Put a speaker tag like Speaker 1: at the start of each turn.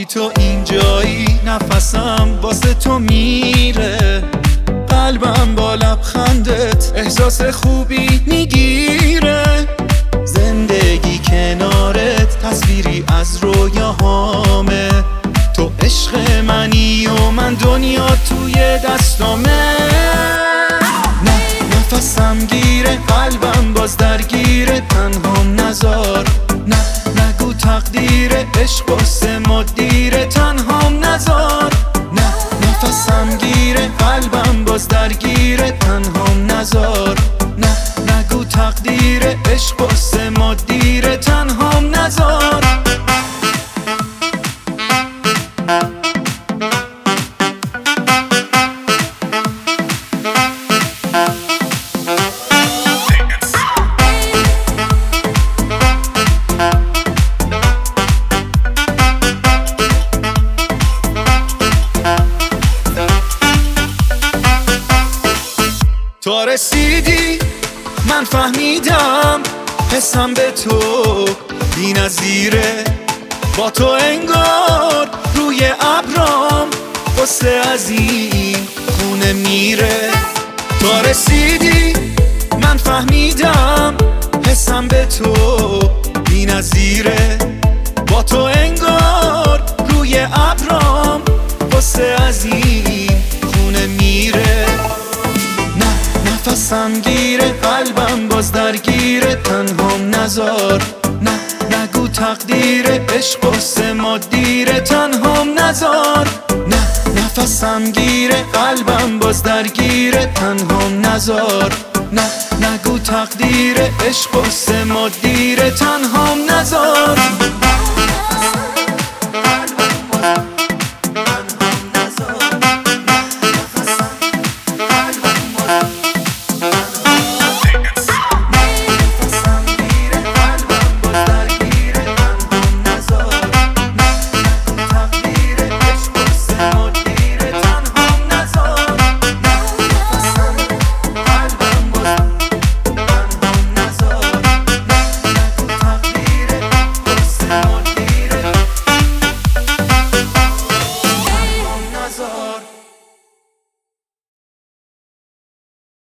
Speaker 1: بی تو اینجایی نفسم واسه تو میره، قلبم با لبخندت احساس خوبی میگیره. زندگی کنارت تصویری از رویاهامه، تو عشق منی و من دنیا توی دستامه. نه نفسم گیره، قلبم باز درگیره، تنهام نزار. نه نگو تقدیر عشق واسه ما دیره، تنهام نزار. نه نفسم گیره، قلبم باز درگیره، تنهام نزار. نه نگو تقدیر عشق واسه ما دیره، تنهام نزار. تو رسیدی من فهمیدم، حسم به تو بی نظیره. با تو انگار روی ابرام غصه از این خونه میره. تو رسیدی من فهمیدم، حسم به تو بی نظیره. با تو انگار روی ابرام غصه از این خونه میره. نفسم گیره، قلبم باز درگیره، تنهام نزار. نه نگو تقدیر عشق واسه ما دیره، تنهام نزار. نه نفسم گیره، قلبم باز درگیره، تنهام نزار. نه نگو تقدیر عشق واسه ما دیره، تنهام نزار.